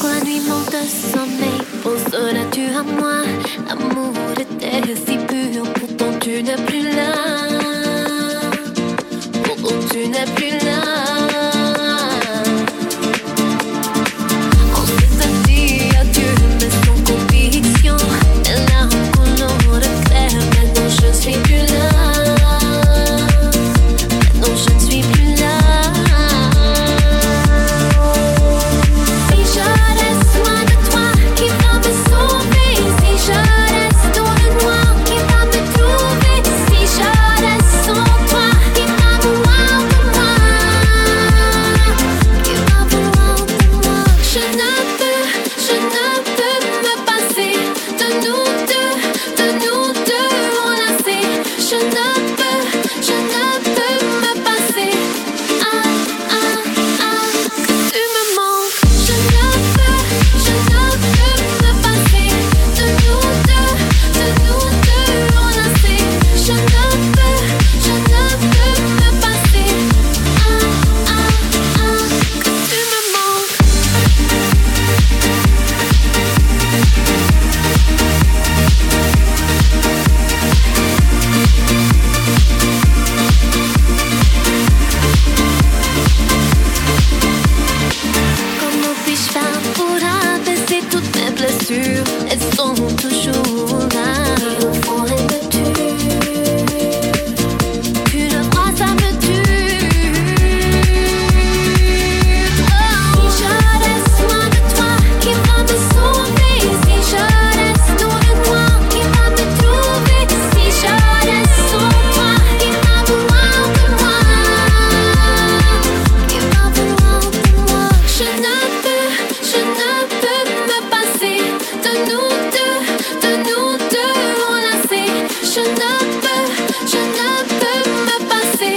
Quand la nuit manque de sommeil, penseras-tu à moi? L'amour était si pur, pourtant tu n'es plus là. Pourtant tu n'es plus là. On s'est dit adieu, mais sans conviction. Les larmes coulent de clair, maintenant je ne suis plus là. Maintenant je ne suis plus là. Elles sont toujours là. Et au fond elles me tuent. Tu le crois, ça me tue. Oh. Si je reste loin de toi, qui va me sauver? Si je reste dans le noir, qui va me trouver? Si je reste sans toi, qui va vouloir de moi? Qui va vouloir de moi? Je ne peux me passer de nous deux enlacés. Je ne peux me passer.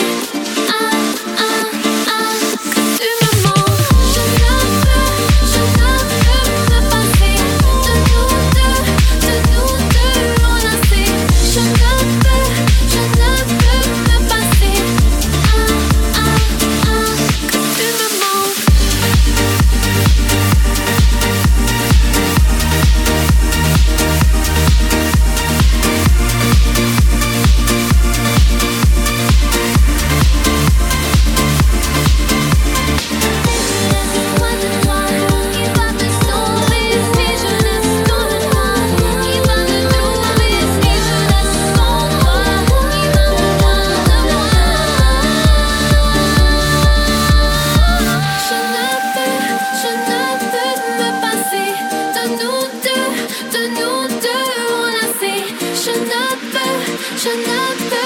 Que tu me manques. Je ne peux me passer de nous deux enlacés. Je ne peux me passer. Que tu me manques. Je ne peux